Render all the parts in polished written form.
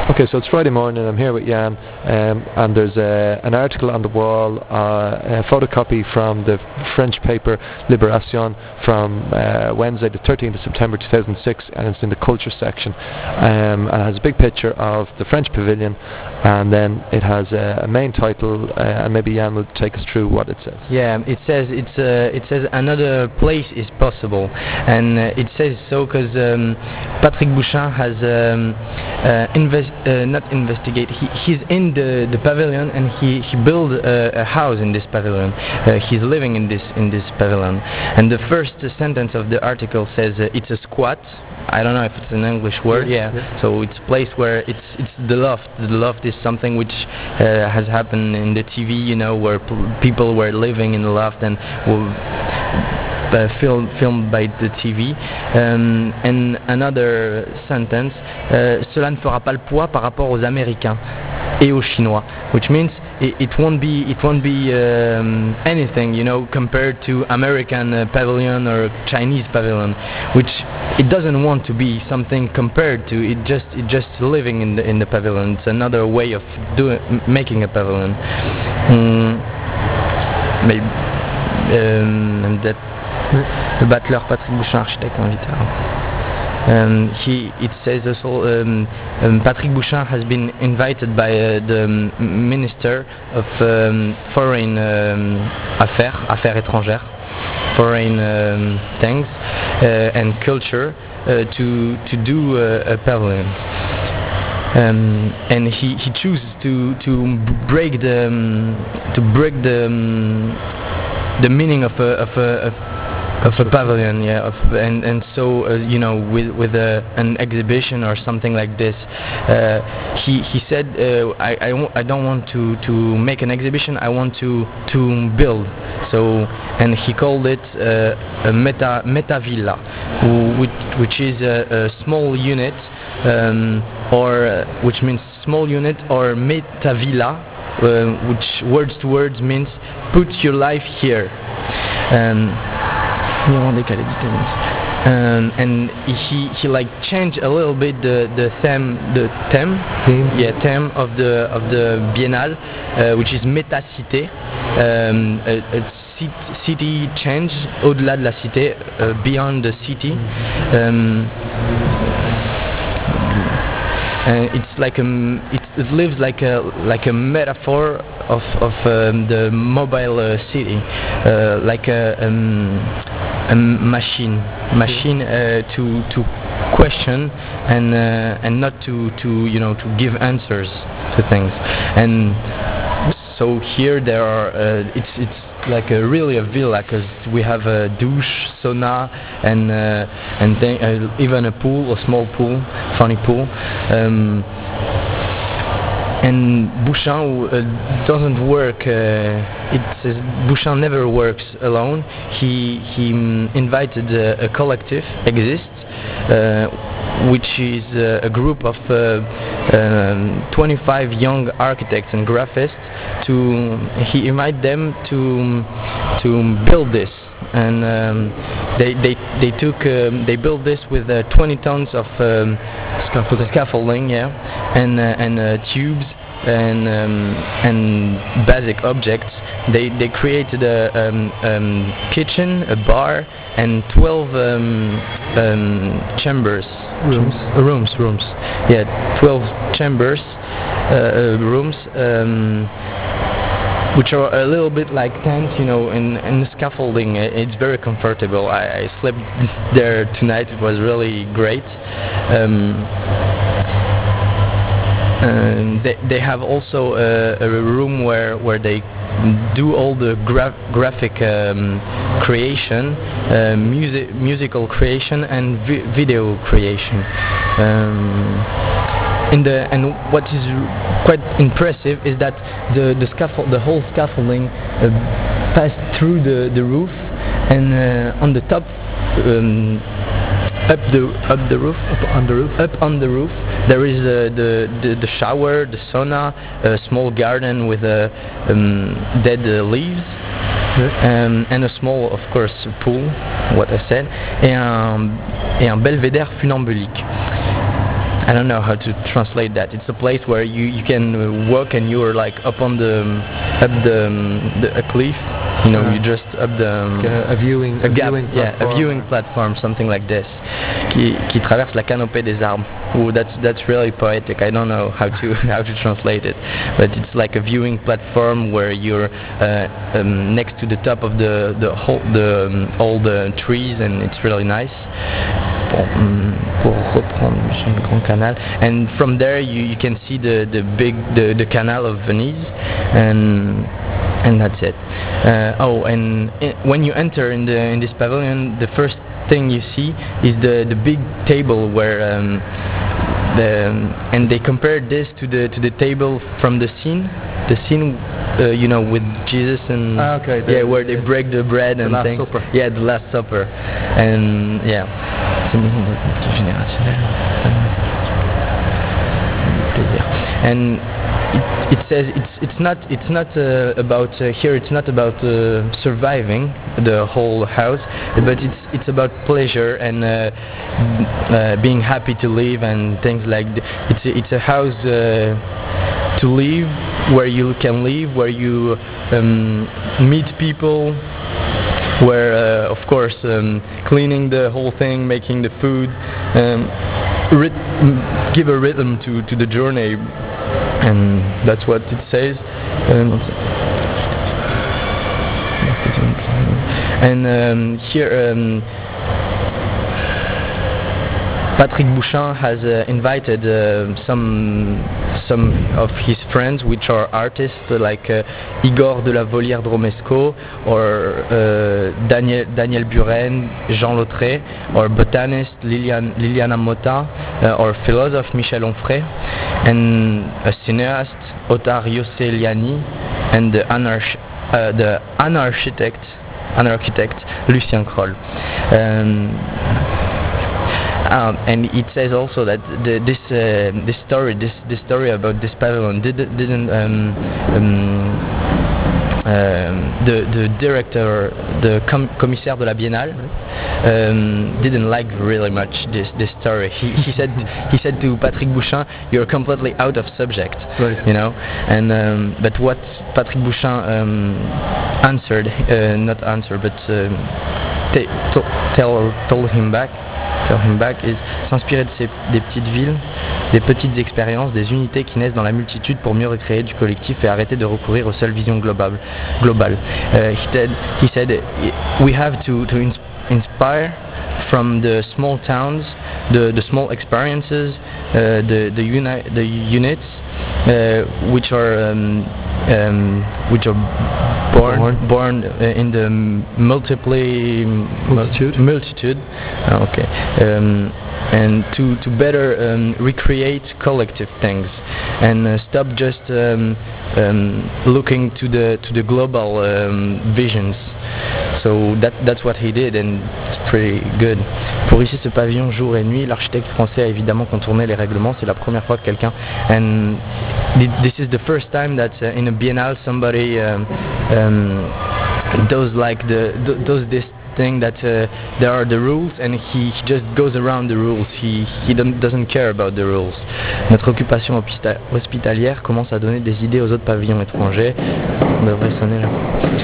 Okay, so it's Friday morning. I'm here with Jan, and there's an article on the wall, a photocopy from the French paper Libération from Wednesday, the 13th of September 2006, and it's in the culture section. And it has a big picture of the French pavilion, and then it has a main title, and maybe Jan will take us through what it says. Yeah, it says another place is possible, and it says so because Patrick Bouchin has not investigate. He's in the pavilion, and he built a house in this pavilion. He's living in this pavilion, and the first sentence of the article says it's a squat. I don't know if it's an English word. Yeah. So it's a place where it's the loft. The loft is something which has happened in the TV, you know, where people were living in the loft and filmed by the TV. And another sentence, cela ne fera pas le poids par rapport aux Américains et aux Chinois, which means it won't be anything, you know, compared to American pavilion or Chinese pavilion, which it doesn't want to be something compared to. It just living in the pavilion. It's another way of making a pavilion. Maybe and that. Le battleur Patrick Bouchin, architecte invité. It says also Patrick Bouchin has been invited by the Minister of Foreign Affaires étrangères, Foreign things and Culture to do a pavilion. And he chooses to break the meaning of a pavilion, yeah, and so you know, with an exhibition or something like this, he said, I don't want to make an exhibition. I want to build. So, and he called it a meta villa, which is a small unit, or which means small unit, or meta villa, which words to words means put your life here. And he like changed a little bit the theme of the Biennale, which is Métacité, a city change, au-delà de la cité, beyond the city. It's like it lives like a metaphor of the mobile city, like a machine to question and not to you know, to give answers to things. And so here there are it's like really a villa, because we have a douche, sauna, and even a pool, a small pool, funny pool. And Bouchin doesn't work. It says Bouchin never works alone. He invited a collective, Exist, which is a group of 25 young architects and graphists. He invited them to build this, and they built this with 20 tons of scaffolding, yeah, and tubes and basic objects. They created a kitchen, a bar, and 12 chambers. Rooms. Yeah, 12 chambers, rooms, which are a little bit like tents, you know, and the scaffolding. It's very comfortable. I slept there tonight. It was really great. They have also a room where they do all the graphic creation, musical creation, and video creation. And what is quite impressive is that the whole scaffolding passed through the roof, and on the top, up on the roof, there is the shower, the sauna, a small garden with dead leaves, and a small, of course, pool, what I said, et un belvédère funambulique. I don't know how to translate that. It's a place where you can walk and you're like up on a cliff. You know, you just up the a viewing viewing platform, something like this, qui traverse la canopée des arbres. Oh, that's really poetic. I don't know how to how to translate it, but it's like a viewing platform where you're next to the top of all the trees, and it's really nice. Pour reprendre le Grand Canal, and from there you can see the canal of Venice, and that's it. When you enter in this pavilion, the first thing you see is the big table where and they compared this to the table from the scene, you know, with Jesus and where they break the bread and Last things. Supper. Yeah, the Last Supper, and yeah. And it says it's not about here. It's not about surviving the whole house, but it's about pleasure and being happy to live and things like it's a house to live, where you can live, where you meet people, where of course cleaning the whole thing, making the food, give a rhythm to the journey, and that's what it says. And here Patrick Bouchin has invited some of his friends, which are artists like Igor de la Volière-Dromesco, or Daniel Buren, Jean Lautré, or botanist Liliana Motta, or philosopher Michel Onfray, and a cineast Otar Yosseliani, and the anarchitect Lucien Kroll. And it says also that this story about this pavilion didn't the director, the commissaire de la Biennale, didn't like really much this story. He said to Patrick Bouchin, "You're completely out of subject," right. You know. And but what Patrick Bouchin answered, not answer, but told him back is s'inspirer des petites villes, des petites expériences, des unités qui naissent dans la multitude pour mieux recréer du collectif et arrêter de recourir aux seules visions globales. He said we have to inspire from the small towns, the small experiences, the units which are born in the multitude. Okay. And to better recreate collective things, and stop just looking to the global visions. So that's what he did, and it's pretty good. Pour ici ce pavillon jour et nuit, l'architecte français a évidemment contourné les règlements. C'est la première fois que quelqu'un, and this is the first time that in a biennale somebody does like this thing that there are the rules, and he just goes around the rules. He doesn't care about the rules. Notre occupation hospitalière commence à donner des idées aux autres pavillons étrangers. On devrait sonner là.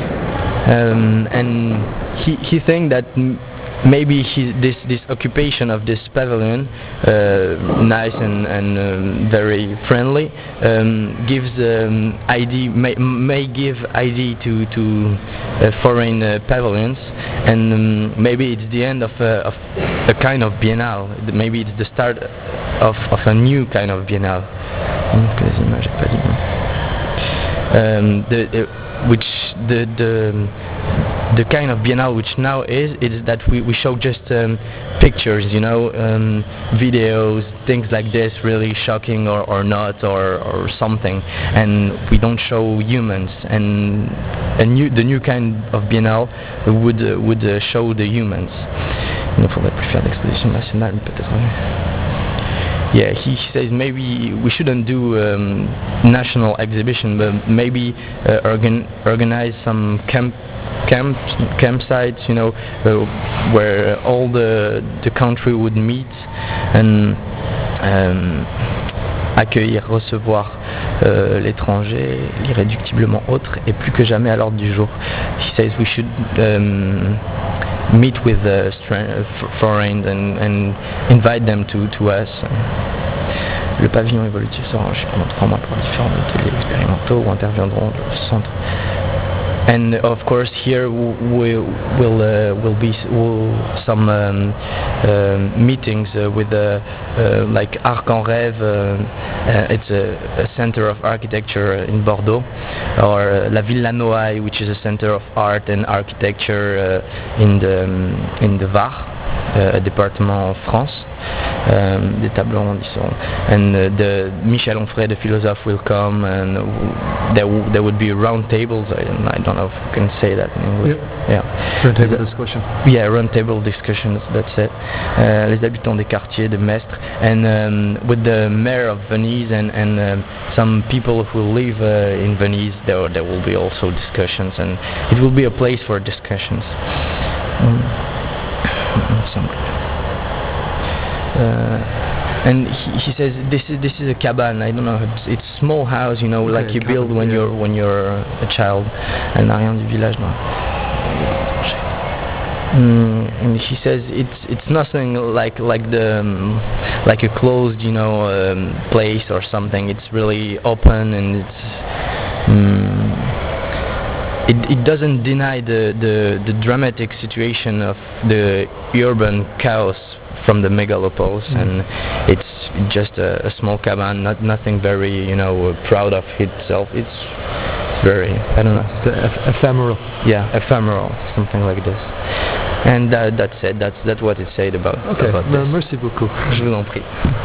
And he think that maybe this occupation of this pavilion, nice and very friendly, gives may give ID to foreign pavilions, and maybe it's the end of a kind of biennale. Maybe it's the start of a new kind of biennale. The kind of biennale which now is that we show just pictures, you know, videos, things like this, really shocking or not, or something, and we don't show humans. And the new kind of biennale would show the humans. Il ne faudrait plus faire d'exposition nationale, peut-être. Yeah, he says maybe we shouldn't do national exhibition, but maybe organize some campsites, you know, where all the country would meet, and accueillir, recevoir l'étranger, l'irréductiblement autre, est plus que jamais à l'ordre du jour. He says we should meet with foreigners and invite them to us. Le pavillon évolutif sera enrichi pendant 3 mois pour différents ateliers expérimentaux où interviendront le centre. And of course here will be some meetings with like Arc en Rêve. It's a center of architecture in Bordeaux, or La Villa Noailles, which is a center of art and architecture in the Var, département France. Des tables rondes y seront. And the Michel Onfray, the philosopher, will come, and there would be round tables. I don't know if you can say that in English. Yeah. Round table discussion. Yeah, round table discussions. That's it. Les habitants des quartiers de Mestre, and with the mayor of Venice and some people who live in Venice, there will be also discussions, and it will be a place for discussions. And he says this is a cabane. I don't know. It's a small house, okay, like you build when you're a child. Elle n'a rien du village, non. And he says it's nothing like a closed place or something. It's really open, and it's. It doesn't deny the dramatic situation of the urban chaos from the megalopolis, and it's just a small cabane, nothing very proud of itself. It's very, I don't know. It's ephemeral. Yeah, ephemeral, something like this. And that's it. That's what it said about. Okay. About this. Merci beaucoup. Je vous en prie.